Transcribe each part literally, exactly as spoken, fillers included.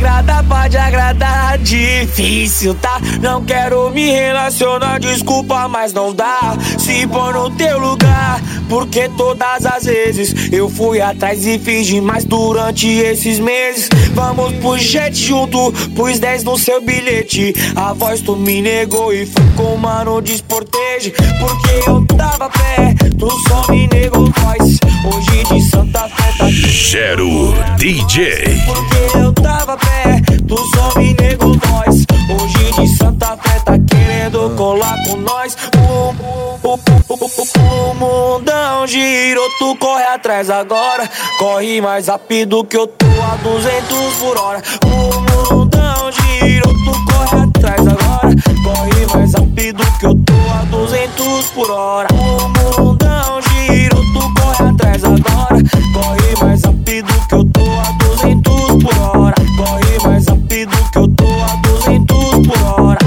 degrada pra te agradar, difícil, tá? Não quero me relacionar, desculpa, mas não dá. Se pôr no teu lugar, porque todas as vezes eu fui atrás e fiz demais durante esses meses. Vamos pro jet junto, pus dez no seu bilhete. A voz tu me negou e foi com o mano desporteje. Porque eu tava pé, tu só me negou voz. Hoje de Santa Fé tá aqui Gero D J. Porque eu tava pé, tu só me negou voz. Hoje de Santa Fé tá querendo colar com nós. O, o, o, o, o, o mundão girou, tu corre atrás agora. Corre mais rápido que eu tô a duzentos por hora. O mundão girou, tu corre atrás agora. Corre mais rápido que eu tô a duzentos por hora. O mundão girou, tu corre atrás agora. Corre mais rápido que eu tô a duzentos por hora. Corre mais rápido que eu tô a duzentos por hora.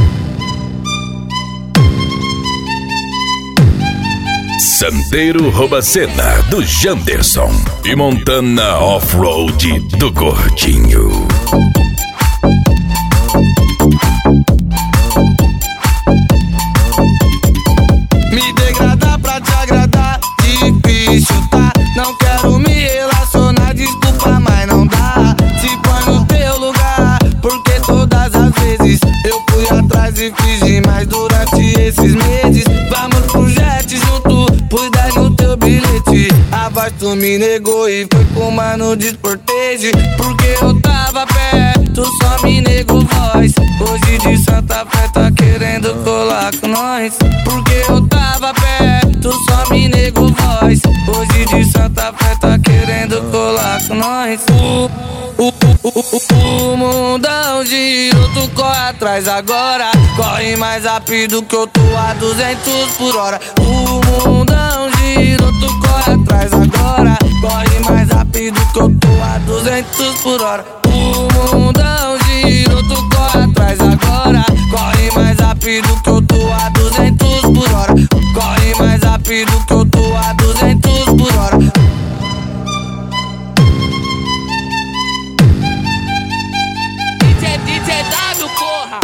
Santeiro rouba cena do Janderson e Montana Off-Road do Gordinho. Me degradar pra te agradar, difícil, tá? Não quero me relacionar, desculpa, mas não dá. Se põe no teu lugar, porque todas as vezes eu fui atrás e fiz demais durante esses meses. Vamos pro jet junto, pus dez no teu bilhete. A voz tu me negou e foi com o mano desporteje. Porque eu tava perto, só me negou voz. Hoje de Santa Fé tá querendo colar com nós. Porque eu tava perto, só me negou voz. Hoje de Santa Fé tá querendo colar com nós. O, o, o, o, o mundão girou, tu corre atrás agora. Corre mais rápido que eu tô a duzentos por hora. O mundão girou, tu corre atrás agora. Corre mais rápido que eu tô a duzentos por hora. O mundão girou, tu corre atrás agora. Corre mais rápido que eu tô a duzentos por hora. Corre mais rápido que eu tô a duzentos por hora. D J, D J W, porra!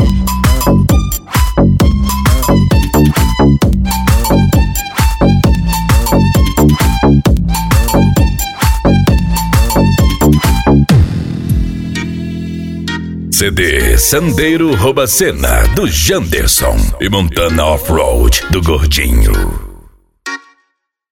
C D Santeiro rouba cena do Janderson e Montana Off-Road do Gordinho.